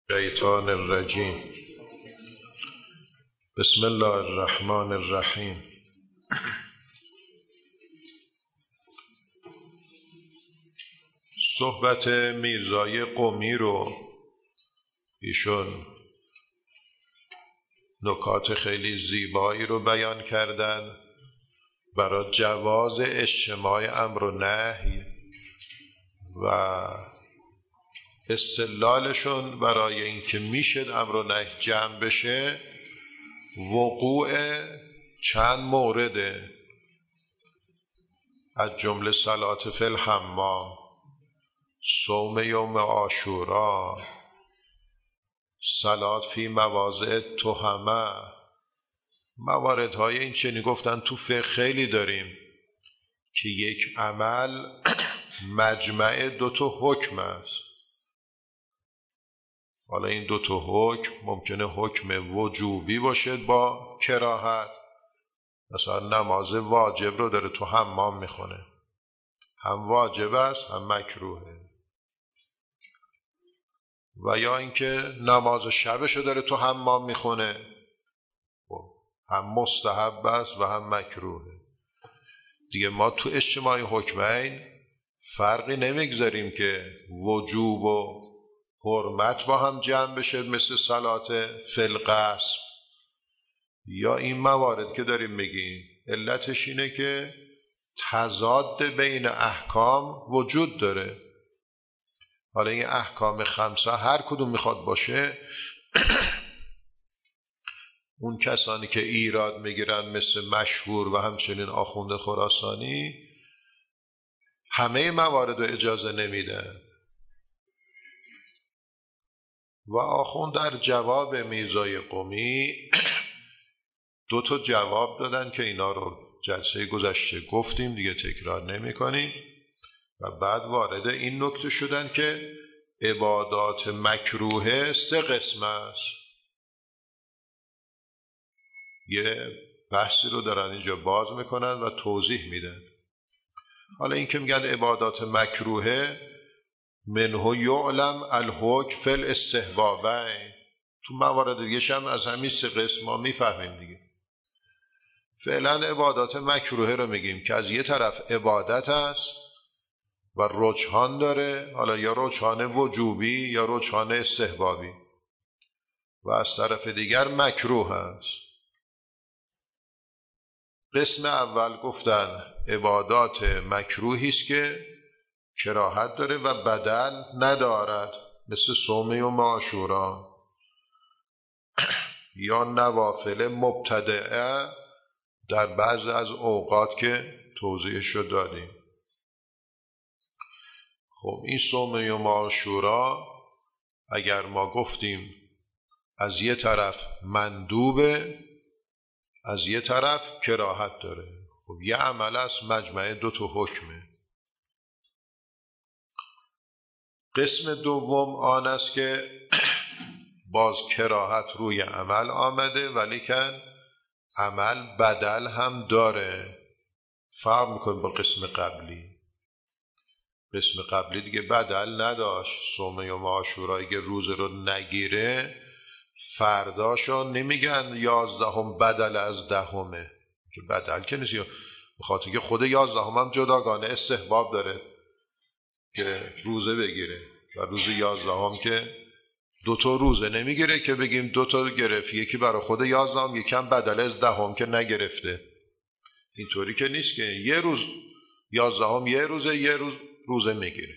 الشیطان الرجیم. بسم الله الرحمن الرحیم. صحبت میرزای قمی رو ایشون نکات خیلی زیبایی رو بیان کردن برای جواز اجتماع امر و نهی و استدلالشون برای اینکه میشه امر و نهی جمع بشه وقوع چند مورده، از جمله صلات فی الحمام، صوم یوم عاشورا، صلات فی مواضع تهمه. مواردهای این چنین گفتن تو فقه خیلی داریم که یک عمل مجمع دوتا حکم است. حالا این دوتا حکم ممکنه حکم وجوبی باشه با کراهت، مثلا نماز واجب رو داره تو حمام میخونه، هم واجب است هم مکروهه. و یا اینکه نماز شبش رو داره تو حمام میخونه، هم مستحب است و هم مکروهه. دیگه ما تو اجتماع حکمین فرقی نمیگذاریم که وجوب و حرمت با هم جمع بشه مثل صلات فی القصب، یا این موارد که داریم میگیم علتش اینه که تضاد بین احکام وجود داره. حالا این احکام خمسه هر کدوم میخواد باشه اون کسانی که ایراد میگیرن مثل مشهور و همچنین آخوند خراسانی همه موارد رو اجازه نمیدن. و آخوند در جواب میرزای قمی دو تا جواب دادن که اینا رو جلسه گذشته گفتیم، دیگه تکرار نمی کنیم. و بعد وارد این نکته شدن که عبادات مکروه سه قسم است. یه بحثی رو دارن اینجا باز میکنن و توضیح میدن. حالا این که میگن عبادات مکروه منه یعلم الحکم فی الاستحبابین، تو موارد دیگه هم از همین سه قسم ما میفهمیم دیگه. فعلا عبادات مکروه رو میگیم که از یه طرف عبادت است و رجحان داره، حالا یا رجحان وجوبی یا رجحان استحبابی، و از طرف دیگر مکروه است. قسم اول گفتن عبادات مکروهی است که کراهت داره و بدل ندارد، مثل صوم یوم عاشورا یا نوافل مبتدعه در بعض از اوقات که توضیحش رو دادیم. خب این صوم یوم عاشورا اگر ما گفتیم از یه طرف مندوبه از یه طرف کراهت داره، خب یه عمل است مجمع دو تا حکمه. قسم دوم آن است که باز کراهت روی عمل آمده ولیکن عمل بدل هم داره. فرق میکنه با قسم قبلی. قسم قبلی دیگه بدل نداشت. صوم یوم عاشورایی که روز رو نگیره فرداشو نمیگن 11 بدل از 10، که بدل که نیست، بخاطر که خود 11 هم جداگانه استحباب داره که روزه بگیره و روز 11 که دوتا روزه نمیگیره که بگیم دوتا گرفت، یکی برای خود 11 یکی هم بدل از 10 که نگرفته. اینطوری که نیست که یه روز 11 یه روز روزه میگیره.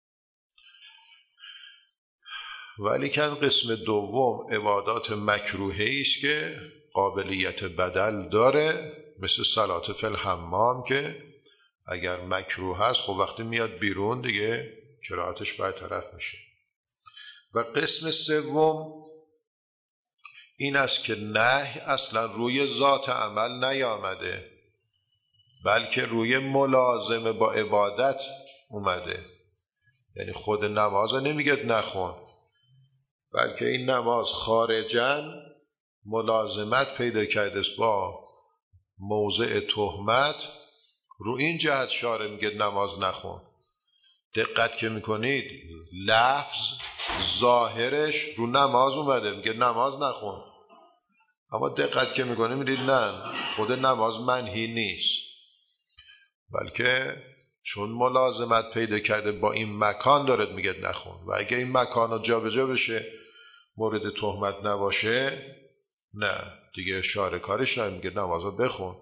ولی که قسم دوم عبادات مکروهی است که قابلیت بدل داره، مثل صلات فی الحمام که اگر مکروه هست خب وقتی میاد بیرون دیگه کراهتش برطرف میشه. و قسم سوم این است که نهی اصلا روی ذات عمل نیامده بلکه روی ملازمه با عبادت اومده. یعنی خود نماز نمیگه نخون، بلکه این نماز خارجاً ملازمت پیدا کرده است با موضع تهمت. رو این جهت شارع میگه نماز نخون. دقت که میکنید لفظ ظاهرش رو نماز اومده، میگه نماز نخون، اما دقت که میکنید میدید نه، خود نماز منهی نیست، بلکه چون ملازمت پیدا کرده با این مکان دارد میگه نخون. و اگه این مکان رو جا به جا بشه مورد تهمت نباشه، نه دیگه شاره کارش نه، میگه نماز رو بخون.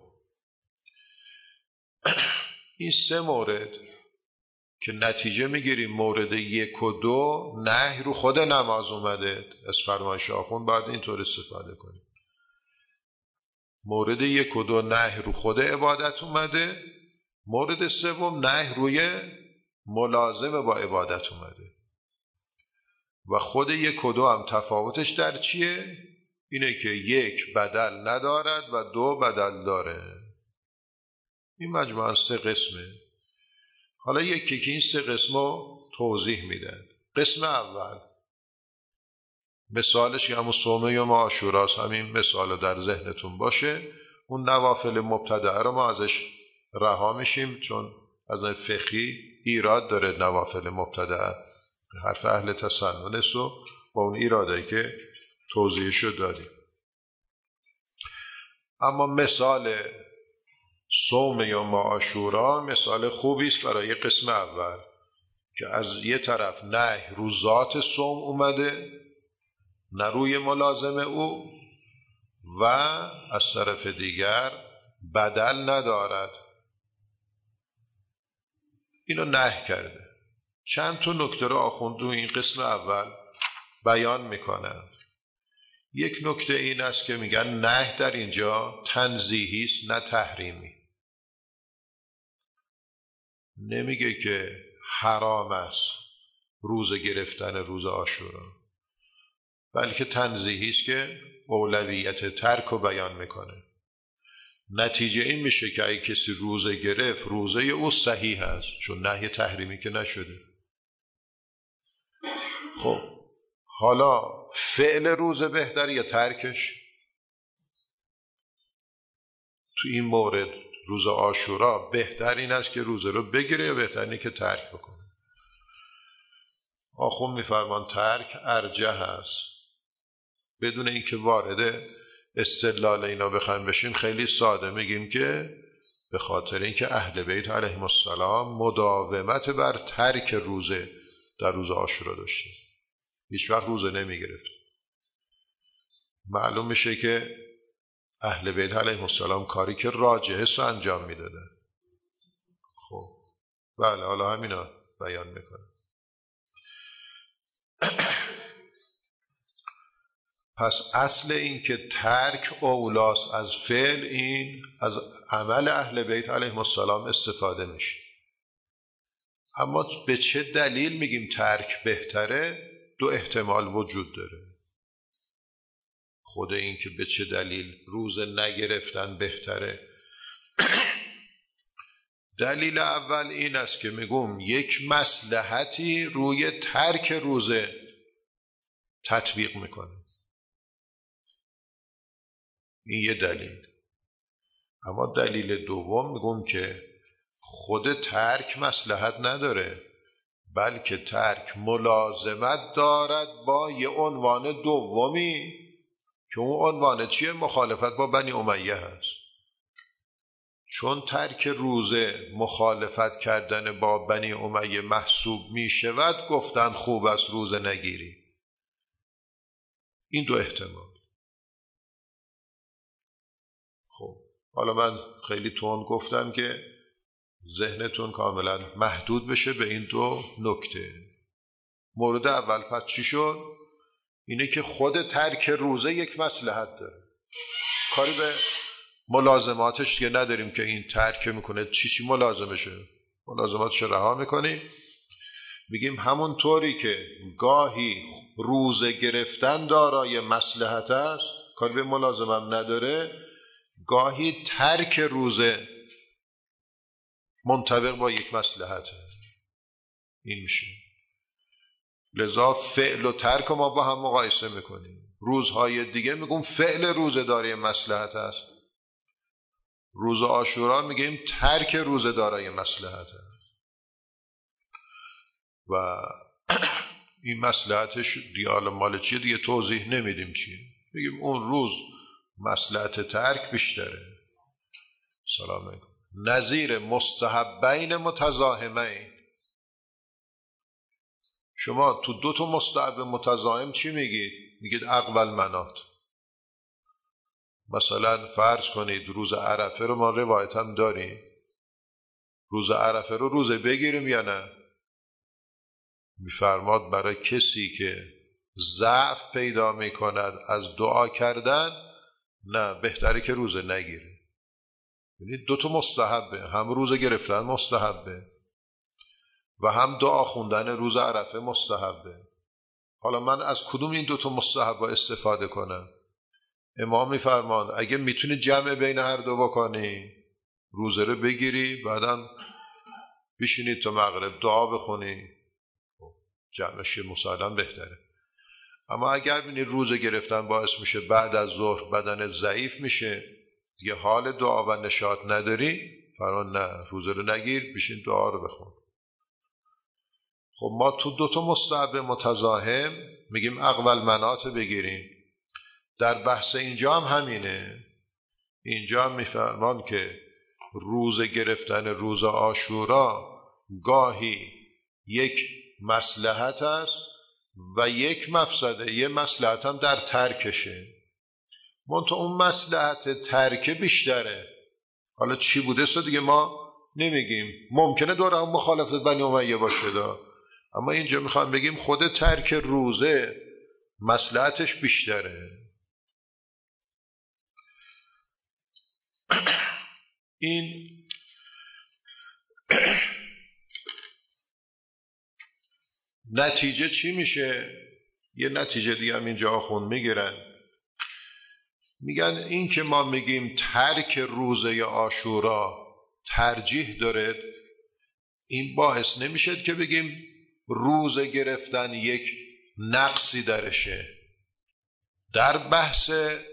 این 3 مورد که نتیجه میگیریم مورد 1 و 2 نهی رو خود نماز اومده، از فرمایش آخوند باید اینطور استفاده کنیم. مورد 1 و 2 نهی رو خود عبادت اومده، مورد 3 نهی روی ملازم با عبادت اومده. و خود 1 و 2 هم تفاوتش در چیه؟ اینه که 1 بدل ندارد و 2 بدل داره. این مجموعاً 3 قسمه. حالا یکی که این 3 قسمو توضیح میدن. قسم اول مثالش که همون صوم یوم عاشوراست، همین مثال در ذهنتون باشه. اون نوافل مبتدعه رو ما ازش رها میشیم، چون از فقهی ایراد داره نوافل مبتدعه، حرف اهل تسنن است و با اون ایرادایی که توضیحشو داریم. اما مثال صوم یوم عاشورا مثال خوبی است برای قسم اول که از یه طرف نهی رو ذات صوم اومده، نه روی ملازم او، و از طرف دیگر بدل ندارد. اینو نهی کرده. چند تا نکته رو آخوند تو این قسم اول بیان میکنند. یک نکته این است که میگن نهی در اینجا تنزیهی است نه تحریمی. نمیگه که حرام است روزه گرفتن روز عاشورا، بلکه تنزیهی است که اولویت ترک رو بیان میکنه. نتیجه این میشه که اگه کسی روزه گرفت روزه او صحیح است، چون نهی تحریمی که نشده. خب حالا فعل روزه بهتر یا ترکش؟ تو این مورد روز عاشورا بهتر این است که روزه رو بگیره یا بهتر اینه که ترک بکنه؟ آخوند میفرمان ترک ارجح است. بدون اینکه وارد استدلال اینا بخوایم بشیم خیلی ساده میگیم که به خاطر اینکه اهل بیت علیهم السلام مداومت بر ترک روزه در روز عاشورا داشته، هیچ وقت روزه نمیگرفت. معلوم میشه که اهل بیت علیهم السلام کاری که راجحه است انجام میدادن. خب بله، حالا همینا بیان میکنه. پس اصل این که ترک اولاست از فعل، این از عمل اهل بیت علیهم السلام استفاده میشه. اما به چه دلیل میگیم ترک بهتره؟ 2 احتمال وجود داره. خود این که به چه دلیل روزه نگرفتن بهتره. دلیل اول این است که میگم یک مصلحتی روی ترک روزه تطبیق میکنه. این یه دلیل. اما دلیل دوم میگم که خود ترک مصلحت نداره، بلکه ترک ملازمت دارد با یه عنوان دومی که اون عنوان چیه؟ مخالفت با بنی امیه هست. چون ترک روزه مخالفت کردن با بنی امیه محسوب می شود، گفتن خوب است روزه نگیری. این 2 احتمال. خب حالا من خیلی تند گفتم که ذهنتون کاملا محدود بشه به این 2 نکته. مورد اول پس چی شد؟ اینه که خود ترک روزه یک مصلحت داره، کاری به ملازماتش که نداریم که این ترک میکنه چی ملازمشه، ملازماتش رها میکنیم. بگیم همون طوری که گاهی روزه گرفتن دارای مصلحت است، کاری به ملازمم نداره، گاهی ترک روزه منطبق با یک مصلحته. این میشه. لذا فعل و ترک ما با هم مقایسه میکنیم. روزهای دیگه میگم فعل روزه دارای مصلحت است، روز عاشورا میگیم ترک روزه دارای مصلحت است. و این مصلحتش دیال مال چیه دیگه توضیح نمیدیم چیه، بگیم اون روز مصلحت ترک بیشتره. سلام علیکم. نظیر مستحبین متزاحمین، شما تو دو تا مستحب متزاحم چی میگید؟ میگید اقوال منات. مثلا فرض کنید روز عرفه رو ما روایت هم داریم، روز عرفه رو روزه بگیریم یا نه؟ میفرماد برای کسی که ضعف پیدا میکند از دعا کردن، نه بهتره که روزه نگیره. یعنی دو تا مستحبه، هم روزه گرفتن مستحبه و هم دعا خوندن روز عرفه مستحبه. حالا من از کدوم این دو تا مستحبه استفاده کنم؟ امام میفرمان اگه میتونی جمع بین هر دو بکنی، روزه رو بگیری بعدم بشینید تا مغرب دعا بخونی، جمعش مسلم بهتره. اما اگر بینید روزه گرفتن باعث میشه بعد از ظهر بدن ضعیف میشه، دیگه حال دعا و نشاط نداری، فرمان نه روزه رو نگیر، بشین دعا رو بخون. خب ما تو دو تا مستحب متزاحم میگیم اقوال منات بگیریم. در بحث اینجا هم همینه. اینجا هم میفرمان که روزه گرفتن روز عاشورا گاهی یک مصلحت است و یک مفسده. یه مصلحت هم در ترکشه، منتها اون مصلحت ترک بیشتره. حالا چی بوده سو دیگه ما نمیگیم، ممکنه دوره هم مخالفت بنی امیه باشه دا. اما اینجا میخوام بگیم خود ترک روزه مصلحتش بیشتره. این نتیجه چی میشه؟ یه نتیجه دیگه هم اینجا آخوند میگیرن، میگن این که ما میگیم ترک روزه یا عاشورا ترجیح داره، این باعث نمیشه که بگیم روزه گرفتن یک نقصی درشه. در بحث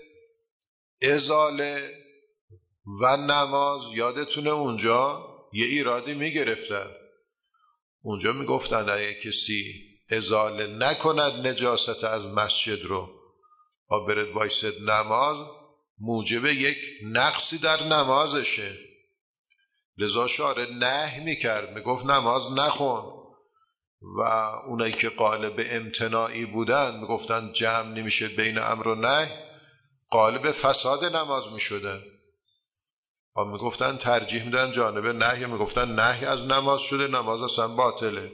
ازاله و نماز یادتونه اونجا یه ایرادی میگرفتن، اونجا میگفتن اگه کسی ازاله نکند نجاست از مسجد رو و برد وایسد نماز، موجب یک نقصی در نمازشه. لذا شارع نهی میکرد، میگفت نماز نخون. و اونایی که قالب امتناعی بودن میگفتن جمع نمیشه بین امر و نهی، قالب فساد نماز میشدن و میگفتن ترجیح میدن جانب نهی، میگفتن نهی از نماز شده، نماز اصلا باطله.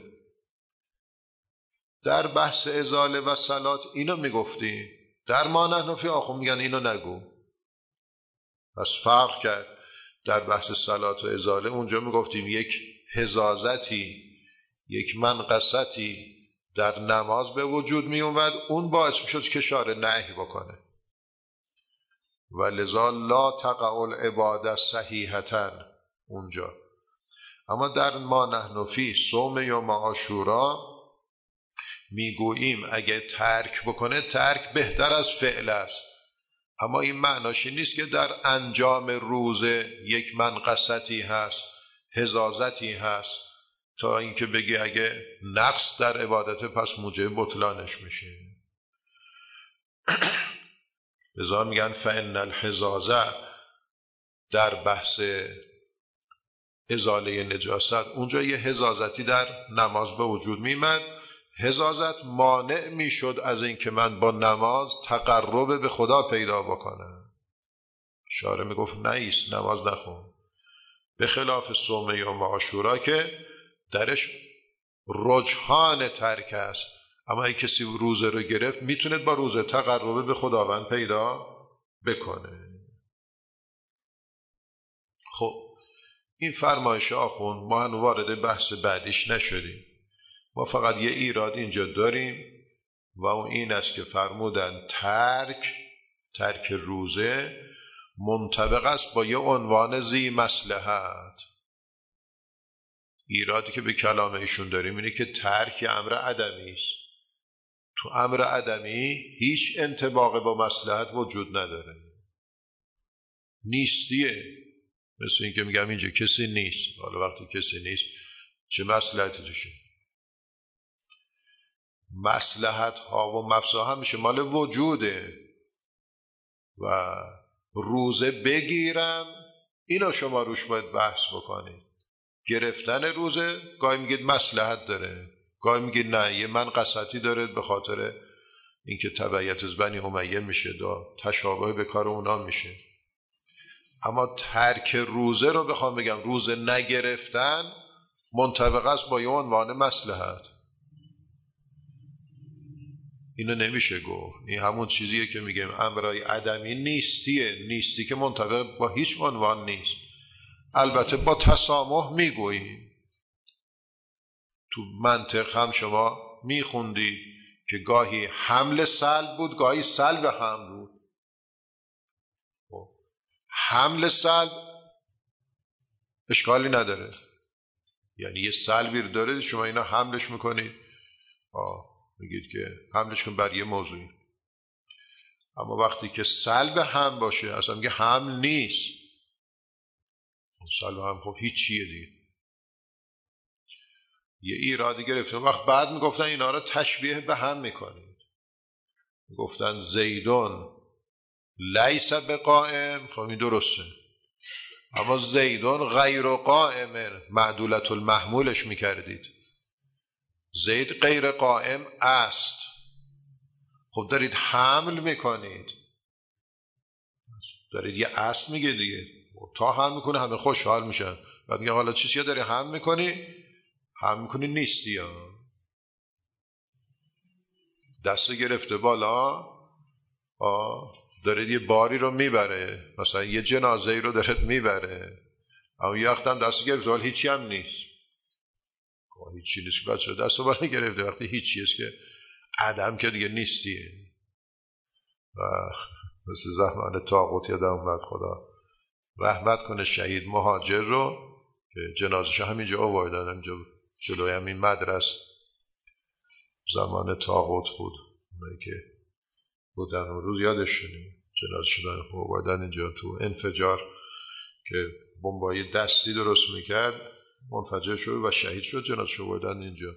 در بحث ازاله و صلات اینو میگفتیم، در ما نحنفی آخون میگن اینو نگو. پس فرق کرد. در بحث صلات و ازاله اونجا میگفتیم یک حزازتی، یک منقصتی در نماز به وجود می اومد، اون باعث میشد که شارع نهی بکنه. و لذا لا تقع العباده صحیحتاً اونجا. اما در ما نحنفی صوم یوم عاشورا میگوییم اگه ترک بکنه ترک بهتر از فعل است. اما این معناشی نیست که در انجام روزه یک منقصتی هست، حزازتی هست، تا اینکه بگی اگه نقص در عبادت پس موجب بطلانش میشه. لذا میگن فإن الحزازه در بحث ازاله نجاست اونجا یه حزازتی در نماز به وجود میمد. حزازت مانع میشد از اینکه من با نماز تقرب به خدا پیدا بکنم. شارع میگفت نیست نماز نخون، به خلاف صوم یوم عاشورا که درش رجحان ترک است. اما اگه کسی روزه رو گرفت میتونه با روزه تقرب به خداوند پیدا بکنه. خب این فرمایش آخوند ما هنوز وارد بحث بعدیش نشدیم. ما فقط یه ایراد اینجا داریم و اون این است که فرمودن ترک روزه منطبق است با یه عنوان ذی مصلحت. ایرادی که به کلام ایشون داریم اینه که ترک امر عدمی است. تو امر عدمی هیچ انطباق با مصلحت وجود نداره، نیستیه. مثل این که میگم اینجا کسی نیست، حالا وقتی کسی نیست چه مصلحتی توشه؟ مصلحت ها و مفسد همیشه مال وجوده و روزه بگیرم اینو شما روش باید بحث بکنید. گرفتن روزه گاهی میگید مصلحت داره، گاهی میگید نه یه منقصتی داره به خاطر اینکه تبعیت از بنی امیه میشه، تشابه به کار اونا میشه. اما ترک روزه رو بخوام بگم روزه نگرفتن منطبق است با یه عنوان مصلحت، اینو نمیشه گفت. این همون چیزیه که میگیم امرای عدمی نیستیه، نیستی که منطبق با هیچ عنوان نیست. البته با تسامح میگوییم. تو منطق هم شما میخوندید که گاهی حمل سلب بود، گاهی سلب حمل بود. حمل سلب اشکالی نداره، یعنی یه سلبی رو داره شما اینا حملش میکنید، میگید که حملش کن بر یه موضوعی. اما وقتی که سلب هم باشه اصلا میگه حمل نیست، سلب هم خب هیچیه دیگه. یه ایرادی گرفتن وقت بعد میگفتن اینا رو تشبیه به هم میکنید، میگفتن زیدون لیس بقائم، خب این درسته، اما زیدون غیر قائم معدولت المحمولش میکردید. زید غیر قائم است، خب دارید حمل میکنید، دارید یه است میگه دیگه، تا حمل میکنه همه خوشحال میشن. بعد میگه حالا چیزی داری حمل میکنی نیستی یا دست گرفته بالا، دارید یه باری رو میبره، مثلا یه جنازه رو دارید میبره، اما یه وقت هم دست گرفته بالا هیچی هم نیست. هیچی نیست که بچه دست بالا گرفته، وقتی هیچی است که عدم که دیگه نیستیه. و مثل زمان طاغوت یادم اومد، خدا رحمت کنه شهید مهاجر رو که جنازش همینجا آوردن، اینجا جلوی همین مدرسه، زمان طاغوت بود، اونایی که بودن اون روز یادش شدیم جنازه شدن آوردن اینجا. تو انفجار که بمبای دستی درست میکرد منفجر شد و شهید شد، جنازه آوردن اینجا.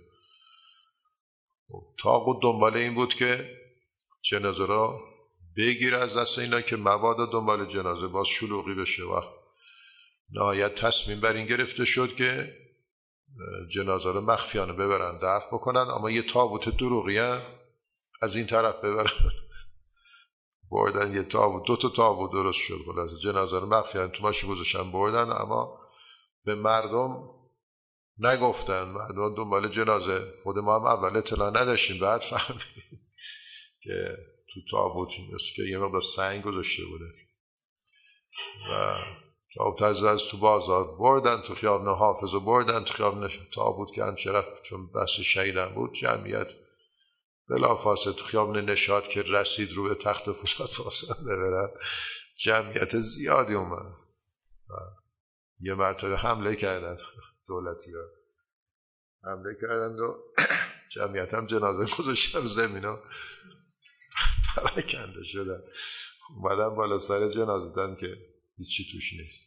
طاغوت دنبال این بود که جنازه را بگیر از دست اینا که مبادا دنبال جنازه باز شلوغی بشه. و نهایت تصمیم بر این گرفته شد که جنازه رو مخفیانه ببرن دفن بکنن، اما یه تابوت دروغی از این طرف ببرن. بردن یه تابوت، 2 تا تابوت درست شد، خلاصه جنازه رو مخفیانه تو ماشین گذاشتن بردن، اما به مردم نگفتن. مردم دنبال جنازه، خود ما هم اول اطلاع نداشتیم، بعد فهمیدیم که تو تابوتی مثل که یه مقدار سنگ گذاشته بوده و تابوت از تو بازار بردن، تو خیابان حافظ بردن، تو خیابان تابوت که انچه چون بس شهیدن بود جمعیت بلافاصله تو خیابان نشاط که رسید رو به تخت فولاد فاصله ببرن، جمعیت زیادی اومد و یه مرتبه حمله کردن، دولتی ها حمله کردن و جمعیت هم جنازه گذاشتن رو زمین ها پراکنده شدن، اومدن بالا سر جنازه دن که هیچی توش نیست.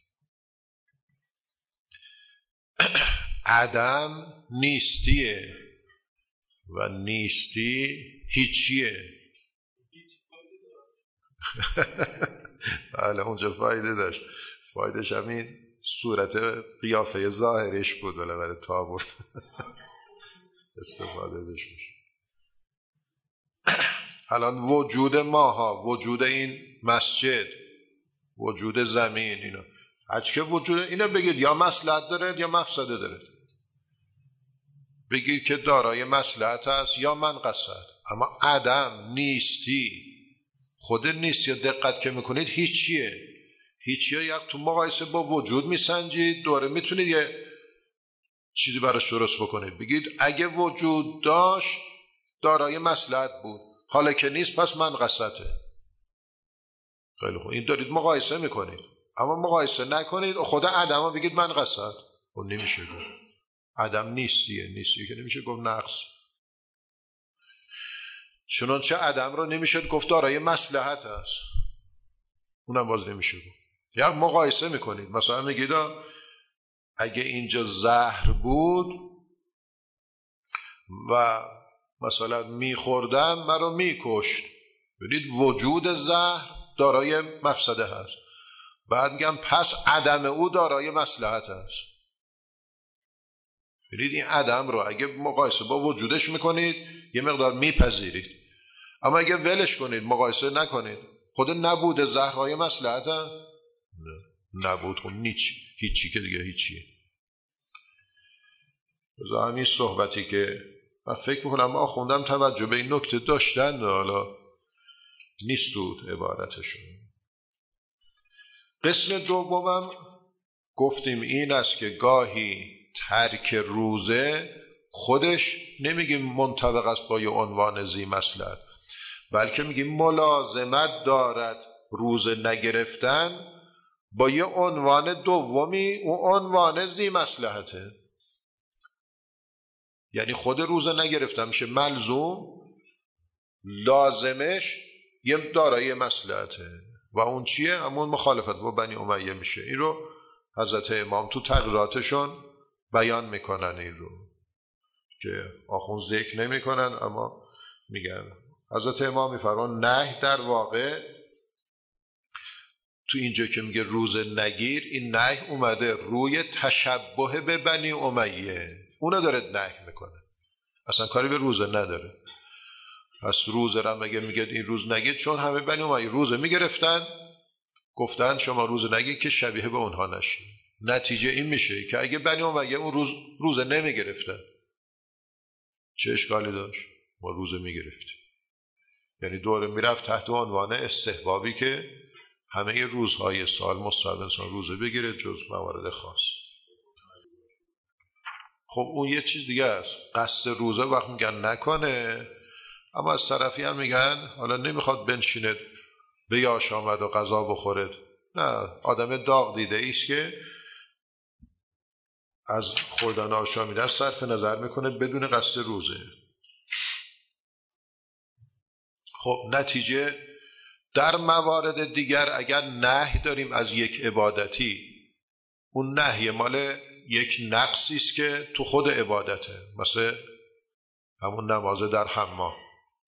عدم نیستیه و نیستی هیچیه. بله اونجا فایده داشت، فایدهش همین صورت قیافه ظاهرش بود، ولی برای تابوت استفاده ازش میشه. الان وجود ماها، وجود این مسجد، وجود زمین، اینا هرچی که وجود اینا بگید یا مصلحت داره یا مفسده داره، بگید که دارای مصلحت است یا منقصت. اما عدم نیستی، خود نیستی دقت که میکنید هیچیه. هیچیه یک تو مقایسه با وجود میسنجید، دوره میتونید یه چیزی براش درست بکنید، بگید اگه وجود داشت دارای مصلحت بود، حالا که نیست پس منقصته. خیلی خوب، این دارید مقایسه میکنید. اما مقایسه نکنید خود عدم رو بگید منقصت، اون نمیشه گفت. عدم نیستیه، نیستیه که نمیشه گفت نقص. چنانچه عدم رو نمیشه گفت دارای مصلحت است، اونم باز نمیشه گفت. یا مقایسه میکنید، مثلا میگید اگه اینجا زهر بود و مثلا میخوردم مرا میکشت. ببینید وجود زهر دارای مفسده هست، بعد میگم پس عدم او دارای مصلحت هست. ببینید این عدم رو اگه مقایسه با وجودش میکنید یه مقدار میپذیرید، اما اگه ولش کنید مقایسه نکنید، خود نبود زهرهای مصلحت هست؟ نه نبود خود هیچی که دیگه هیچیه. بذار همین صحبتی که من فکر میکنم ما خوندم توجه به این نکته داشتن، حالا نیست بود عبارتشون. قسم دومم گفتیم این است که گاهی ترک روزه خودش نمیگیم منطبق است با یه عنوان ذی مصلحت، بلکه میگیم ملازمت دارد روزه نگرفتن با یه عنوان دومی، اون عنوان ذی مصلحته. یعنی خود روزه نگرفتن میشه ملزوم، لازمش یه دارای مصلحته و اون چیه؟ همون مخالفت با بنی امیه میشه. این رو حضرت امام تو تقریراتشون بیان میکنن، این رو که آخون ذکر نمیکنن اما میگن. حضرت امام میفرمان نهی در واقع تو اینجا که میگه روزه نگیر، این نهی اومده روی تشبه به بنی امیه، اونو داره نهی میکنه، اصلا کاری به روزه نداره. پس روزه را مگه میگه این روز نگید، چون همه بنی امیه روزه میگرفتن، گفتن شما روزه نگید که شبیه به اونها نشید. نتیجه این میشه که اگه بنی امیه اون روزه نمیگرفتن، چه اشکالی داشت؟ ما روزه میگرفتیم. یعنی دوره میرفت تحت عنوان استحبابی که همه روزهای سال مستحب انسان روزه بگیره جز موارد خاص. خب اون یه چیز دیگه است. قصد روزه وقت میگن نکنه، اما از طرفی هم میگن حالا نمیخواد بنشینه به یاش آمد و غذا بخورد، نه، آدم داغ دیده ایست که از خوردن آشامیدن صرف نظر میکنه بدون قصد روزه. خب نتیجه در موارد دیگر اگر نهی داریم از یک عبادتی، اون نهی مال یک نقصی است که تو خود عبادته، مثل همون نماز در حمام،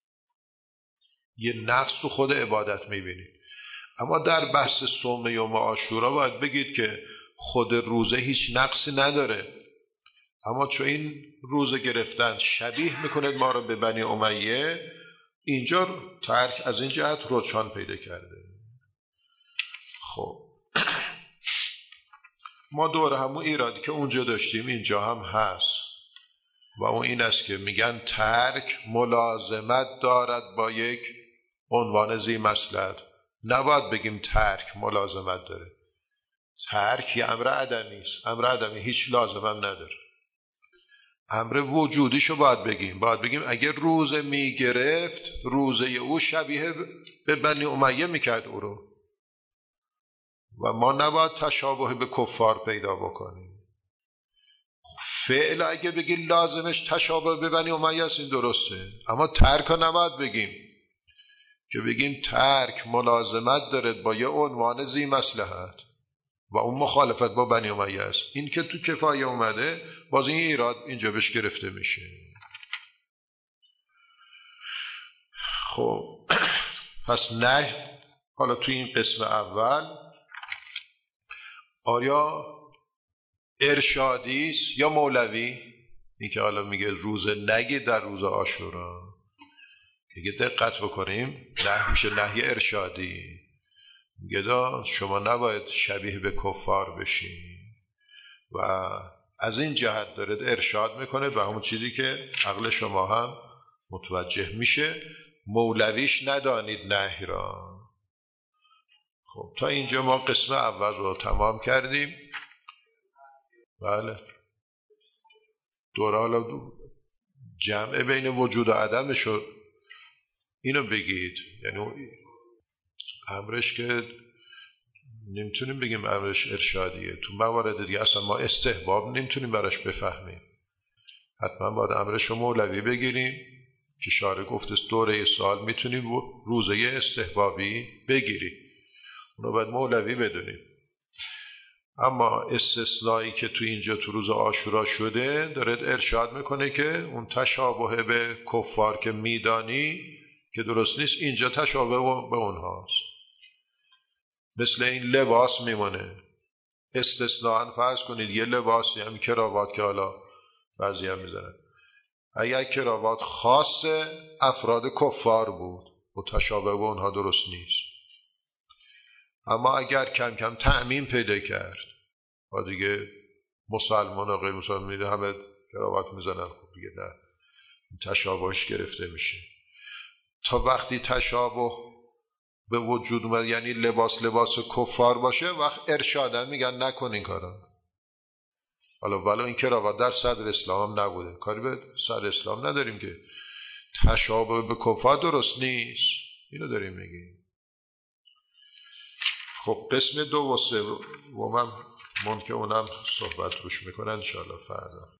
یه نقص تو خود عبادت میبینید. اما در بحث صوم یوم عاشورا باید بگید که خود روزه هیچ نقصی نداره، اما چون این روزه گرفتن شبیه میکنه ما رو به بنی امیه، اینجا ترک از این جهت رجحان پیدا کرده. خب ما دوره همون ایرادی که اونجا داشتیم اینجا هم هست و اون این است که میگن ترک ملازمت دارد با یک عنوان ذی مصلحت. نباید بگیم ترک ملازمت داره. ترک یه امر عدمی است، امر عدمی هیچ لازم هم نداره. امر وجودیشو باید بگیم اگر روزه میگرفت روزه او شبیه به بنی امیه میکرد او رو، و ما نباید تشابه به کفار پیدا بکنیم. فعل اگه بگیم لازمش تشابه به بنی امیه است این درسته، اما ترک ها نباید بگیم، که بگیم ترک ملازمت داره با یه عنوان ذی مصلحت و اون مخالفت با بنی امیه است. این که تو کفایه اومده باز این ایراد اینجا بهش گرفته میشه. خب پس نه، حالا تو این قسم اول آیا ارشادی است یا مولوی؟ این که حالا میگه روزه نگی در روز عاشورا، اگه دقت بکنیم نه میشه نهی ارشادی، میگه شما نباید شبیه به کفار بشین و از این جهت داره ارشاد میکنه و همون چیزی که عقل شما هم متوجه میشه. مولویش ندانید نهی را. خب تا اینجا ما قسم اول رو تمام کردیم. بله دوره حالا جمع بین وجود و عدمش رو اینو بگید، یعنی امرش که نمیتونیم بگیم امرش ارشادیه، تو موارد دیگه اصلا ما استحباب نمیتونیم براش بفهمیم، حتما باید امرش رو مولوی بگیریم که شارع گفته دوره سال میتونیم روزه استحبابی بگیریم، اونو باید مولوی بدونیم. اما استثنایی که تو اینجا تو روز عاشورا شده داره ارشاد میکنه که اون تشابه به کفار که میدانی که درست نیست، اینجا تشابه به اونهاست. مثل این لباس میمونه. استثناءً فرض کنید یه لباسی، همین کراوات که حالا بعضی هم میزنن، اگر کراوات خاص افراد کفار بود و تشابه به اونها درست نیست. اما اگر کم کم تعمیم پیدا کرد و دیگه مسلمان و غیر مسلمان میده همه کراوات میزنن، خب دیگه نه، تشابهش گرفته میشه. تا وقتی تشابه به وجود اومد، یعنی لباس کفار باشه، وقت ارشادن میگن نکن این کارا. حالا ولی این کراوات در صدر اسلام هم نبوده، کاری به صدر اسلام نداریم که تشابه به کفار درست نیست، اینو داریم میگیم. خب قسم 2 و 3 و من ممکن اونم صحبت روش میکنن انشاءالله فردا.